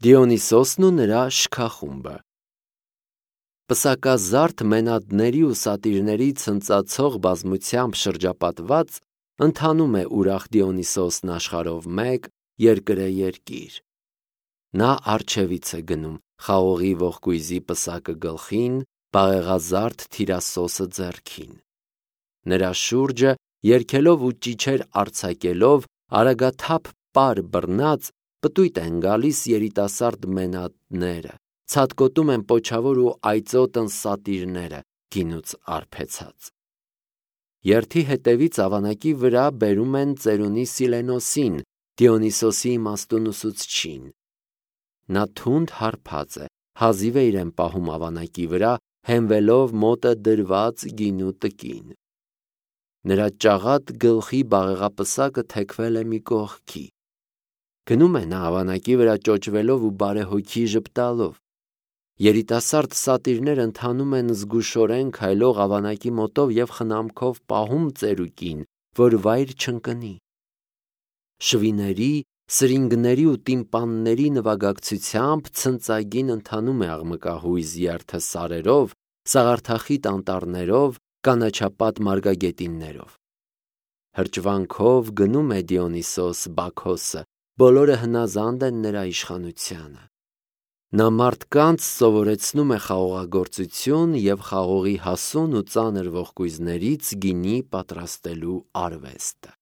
Դիոնիսոսն ու նրա շքախումբը։ Պսակազարդ մենադների ու սատիրների ցնծացող բազմությամբ շրջապատված ընթանում է ուրախ Դիոնիսոսն աշխարհով մեկ, երկրե երկիր։ Նա առջևից է գնում խաղողի ողկույզի պսակը գլխին, բաղեղազարդ թիրասոսը ձեռքին։ Նրա շուրջը երգելով ու ճիչեր արձակելով արագաթափ պար բռնած պտույտ են գալիս երիտասարդ մենադները, ցատկոտում են պոչավոր ու այծոտն սատիրները գինուց արբեցած։ Երթի հետևից ավանակի վրա բերում են ծերունի Սիլենոսին, Դիոնիսոսի իմաստուն ուսուցչին։ Նա թունդ հարբած է, հազիվ է իրեն պահում ավանակի վրա, հենվելով մոտը դրված գինու տկին։ Նրա ճաղատ գլխի բաղեղապսակը թեքվել է մի կողքի։ Գնում է նա ավանակի վրա ճոճվելով ու բարեհոգի ժպտալով։ Երիտասարդ սատիրները ընթանում են զգուշորեն քայլող ավանակի մոտով և խնամքով պահում ծերուկին, որ վայր չընկնի։ Շվիների, սրինգների ու տիմպանների նվագակցությամբ ցնծագին ընթանում է աղմկահույզ երթը սարերով, սաղարթախիտ անտառներով, կանաչապատ մարգագետիններով։ Հրճվանքով գնում է Դիոնիսոս Բաքոսը, բոլորը հնազանդ են նրա իշխանությանը։ Նա մարդկանց սովորեցնում է խաղողագործություն և խաղողի հասուն ու ծանր ողկույզներից գինի պատրաստելու արվեստը։